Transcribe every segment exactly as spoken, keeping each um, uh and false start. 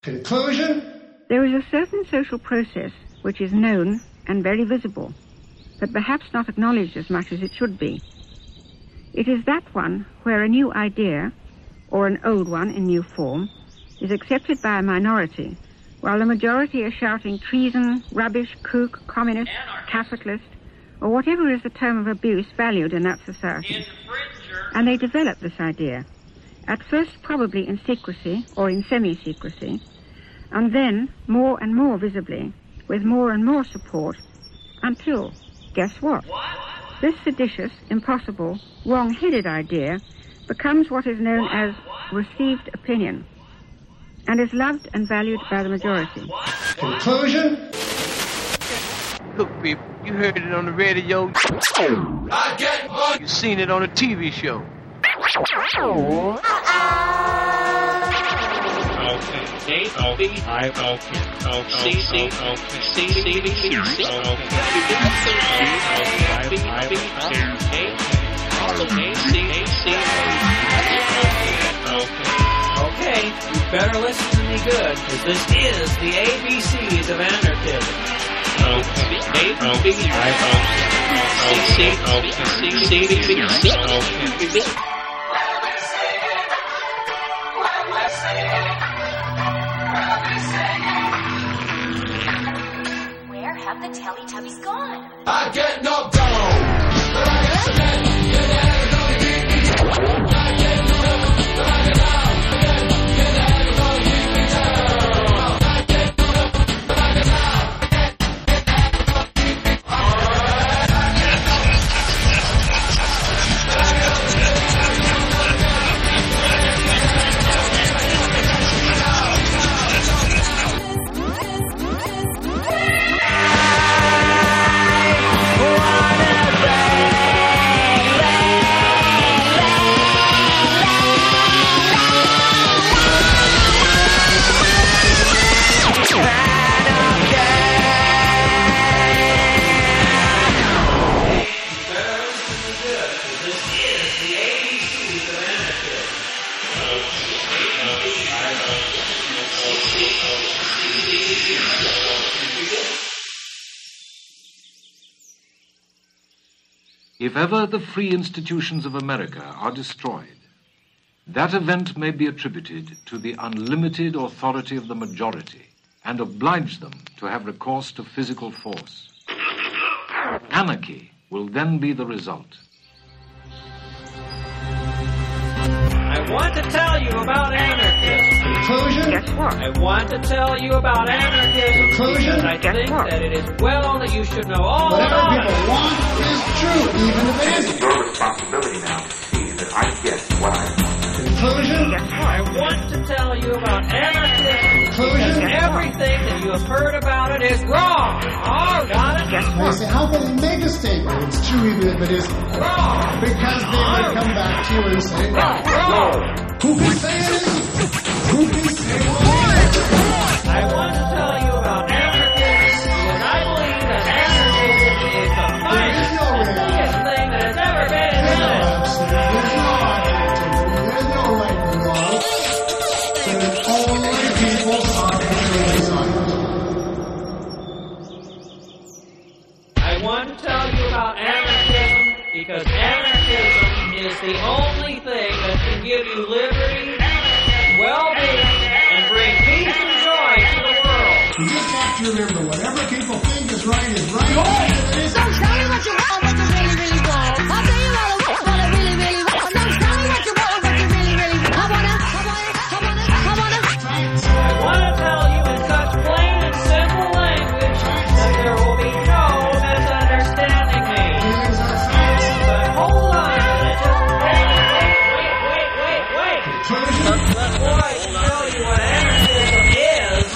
Conclusion? There is a certain social process which is known and very visible, but perhaps not acknowledged as much as it should be. It is that one where a new idea, or an old one in new form, is accepted by a minority, while the majority are shouting treason, rubbish, kook, communist, capitalist, or whatever is the term of abuse valued in that society. And they develop this idea, at first probably in secrecy or in semi-secrecy, and then more and more visibly, with more and more support, until, guess what? This seditious, impossible, wrong-headed idea becomes what is known as received opinion, and is loved and valued by the majority. Conclusion? Look, people, you heard it on the radio. I get money. You seen it on a T V show. Okay. O B I O K C C O K C C C C O Okay, you better listen to me good, because this is the A B Cs of anarchism. Okay. A B I O K C C C C O K. Where have the Teletubbies gone? I get knocked down, but I get again. Get out of the beat. I get knocked down, but I get out again. Get out of the beat. I get knocked down, but I get out again. Get out of the beat. I get If ever the free institutions of America are destroyed, that event may be attributed to the unlimited authority of the majority and oblige them to have recourse to physical force. Anarchy will then be the result. I want to tell you about anarchism. Conclusion? Guess what? I want to tell you about anarchism Conclusion? because I Guess think what? that it is well that you should know all Whatever about people it. want is true, even if it isn't. Your responsibility now to see that I get what I want. Conclusion? Guess I what? want to tell you about anarchism because Conclusion? everything that you have heard about it is wrong. Oh, got it? Guess I what? say, how can they make a statement? It's true even if it isn't. Wrong. Because they would come back to you and say, Wrong. who can say it isn't? Who can say it isn't? I want to tell you about anarchism because I believe that anarchism is the finest, no and way. biggest thing that has ever been No, invented. absolutely. There's no argument. There's no right and wrong. There's only people are truly silent. I want to tell you about anarchism because anarchism is the only thing that can give you liberty, well-being, and bring peace and joy to the world. You just have to remember, whatever people think is right is right. Even if it isn't. Don't tell me what you want, what you really, really want. I'll tell you what I want, what I really, really want. Don't tell me what you want, what you really, really want. I wanna, I wanna, I wanna, I wanna. I want to tell you in such plain and simple language that there will be no misunderstanding me. Things are facts. But hold on, just wait, wait, wait, wait, wait. Conclusion? Before I can tell you what anarchism is,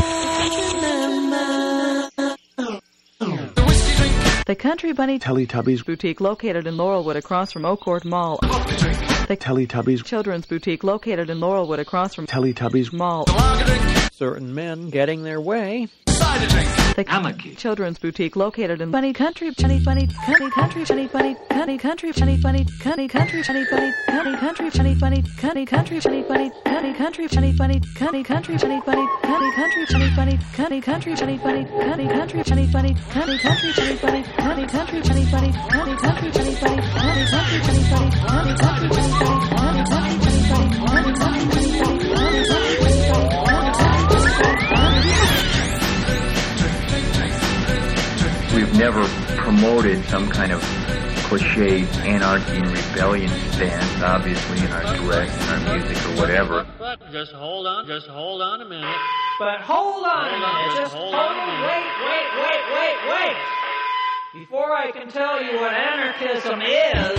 The Country Bunny Teletubbies Boutique, located in Laurelwood across from Oakcourt Mall. The Teletubbies Children's Boutique, located in Laurelwood across from Teletubbies Mall. Certain men getting their way. Side drink. The anarchy. Children's boutique located in funny country, funny, funny, funny country, funny, funny, funny country, funny, funny, funny country, funny, funny, funny country, funny, funny, funny country, funny, funny, funny country, funny, funny, funny country, funny, funny, funny country, funny, funny, funny country, funny, funny, funny country, funny, funny, funny country, funny, funny, funny country, funny, funny, funny country, funny, funny, funny country, funny, funny, funny country, funny, funny, funny country, funny, funny, funny country, funny, funny, funny country, funny, funny, funny We've never promoted some kind of cliche anarchy and rebellion stance, obviously, in our dress, in our music, or whatever. But, but just hold on, just hold on a minute. But hold on a minute, just hold on, wait, wait, wait, wait, wait. Before I can tell you what anarchism is...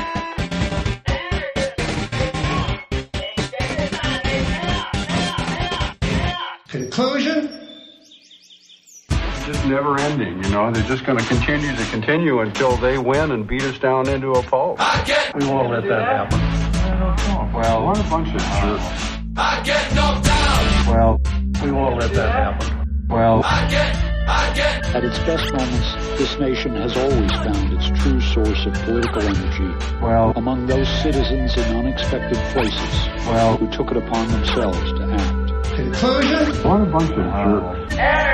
Conclusion? It's just never ending, you know. They're just going to continue to continue until they win and beat us down into a pulp. We won't let that happen. Well, what a bunch of jerks. I get knocked down. Well, we won't let that happen. Well, I get, I get. At its best moments, this nation has always found its true source of political energy. Well, among those citizens in unexpected places, well, who took it upon themselves to act. Conclusion? What a bunch of jerks.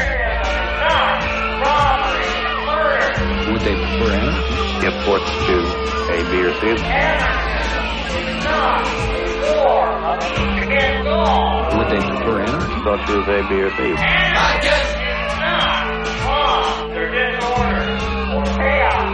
Would they prefer anarchy? If what's to A, B, or C? Would they prefer anarchy? Thought to A, B, or C? I get. There's disorder or chaos.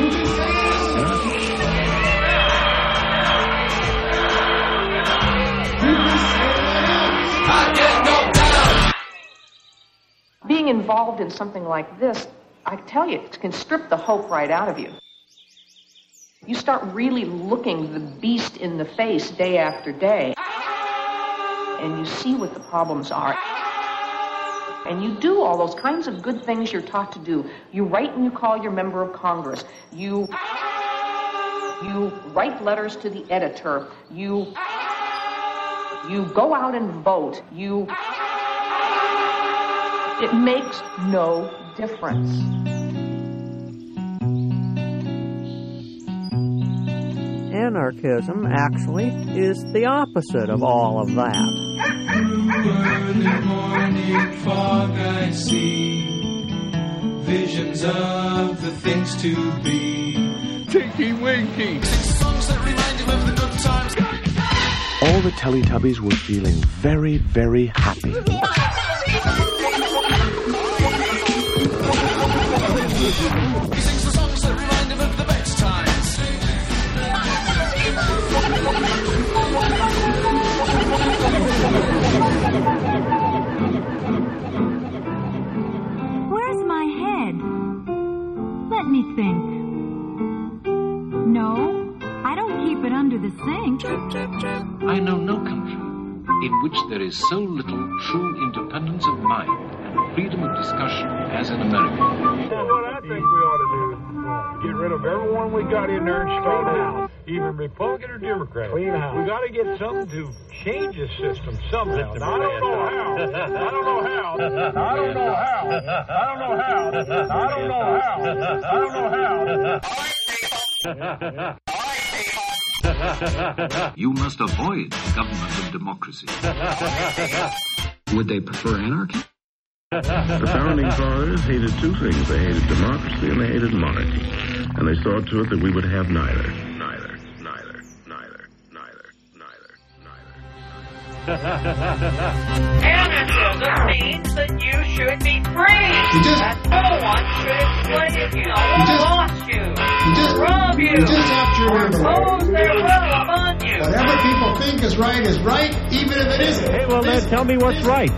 I get knocked down. Being involved in something like this, I tell you, it can strip the hope right out of you. You start really looking the beast in the face day after day, and you see what the problems are. And you do all those kinds of good things you're taught to do. You write and you call your member of Congress. You, you write letters to the editor. You, you go out and vote. You, it makes no difference. Anarchism, actually, is the opposite of all of that. Early morning fog I see, visions of the things to be. Tinky Winky. Songs that remind him of the good times. All the Teletubbies were feeling very, very happy. He sings the songs that remind him of the best times. Where's my head? Let me think. No, I don't keep it under the sink. I know no country in which there is so little true independence of mind and freedom of discussion as in America. Well, what I think we ought to do is get rid of everyone we got in there and start out, even Republican or Democrat. Clean house. We got to get something to change this system somehow. Now, I don't know how. I don't know how. I don't know how. I don't know how. I don't know how. I don't know how. You must avoid the government of democracy. Would they prefer anarchy? The founding fathers hated two things. They hated democracy and they hated monarchy. And they saw to it that we would have neither. Neither, neither, neither, neither, neither, neither. Anarchism means that you should be free. Just, that no one should enslave you, or just, watch you, you just, rob you, you just have to remember, or impose their will upon you. Whatever people think is right is right, even if it isn't. Hey, well, then tell me what's right.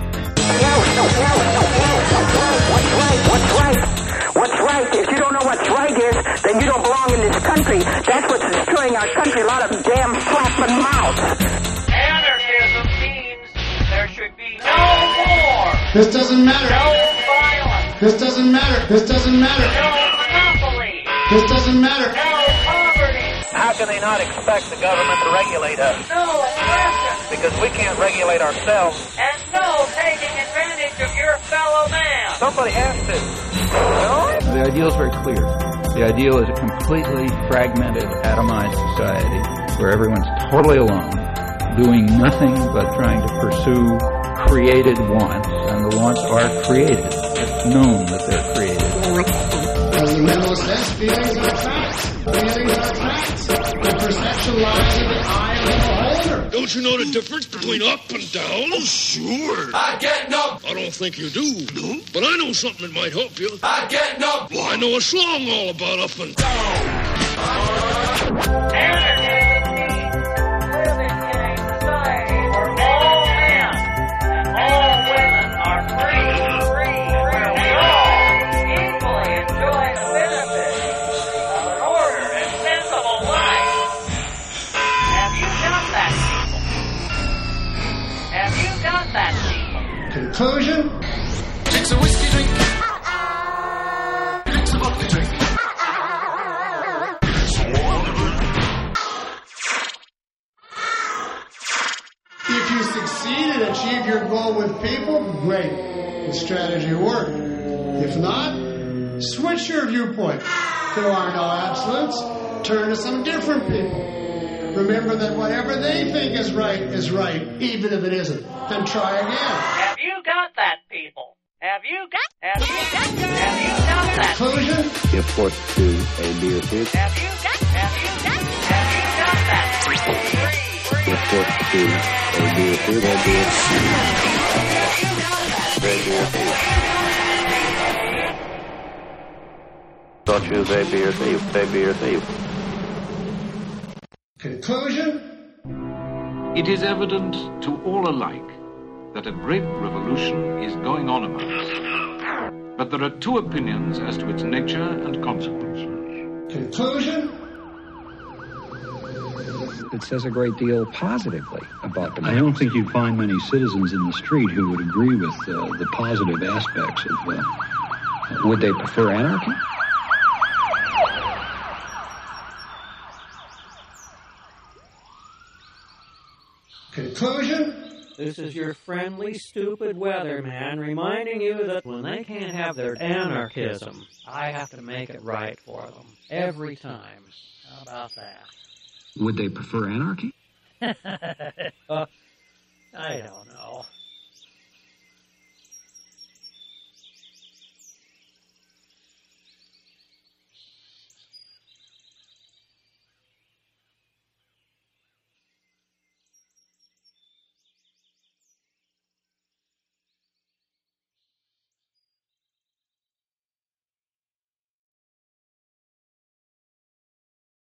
What's right? What's right? What's right? If you don't know what's right is, then you don't belong in this country. That's what's destroying our country. A lot of damn flapping mouths. Anarchism means there should be no war. This doesn't matter. No violence. This doesn't matter. This doesn't matter. No monopoly. This doesn't matter. No poverty. How can they not expect the government to regulate us? No oppression. Because we can't regulate ourselves. And no taking advantage of your fellow man. Somebody has to. The ideal is very clear. The ideal is a completely fragmented, atomized society where everyone's totally alone, doing nothing but trying to pursue created wants, and the wants are created. It's known that they're created. As the mental says, feelings are facts. Feelings are facts. The perception lies in the eye of the beholder. Don't you know the difference between up and down? Oh, sure. I get no. I don't think you do. No? But I know something that might help you. I get no. Well, I know a song all about up and down. Conclusion? Takes a whiskey drink. Takes a vodka drink. If you succeed and achieve your goal with people, great. The strategy worked. If not, switch your viewpoint. There are no absolutes. Turn to some different people. Remember that whatever they think is right is right, even if it isn't. Then try again. Have you got that, people? Have you got? Have you got? Have you got that? Conclusion? If what to A, B, or C. Have you got? Have you got? Have you got that? Three, If what to A, B, or C, then B, or C. A, B, or C. Don't choose A, B, or C. A, B, or C. Conclusion? It is evident to all alike that a great revolution is going on among us. But there are two opinions as to its nature and consequences. Conclusion? It says a great deal positively about I don't think you'd find many citizens in the street who would agree with uh, the positive aspects of. Uh, Would they prefer anarchy? Conclusion? This is your friendly, stupid weatherman reminding you that when they can't have their anarchism, I have to make it right for them. Every time. How about that? Would they prefer anarchy? uh, I don't know.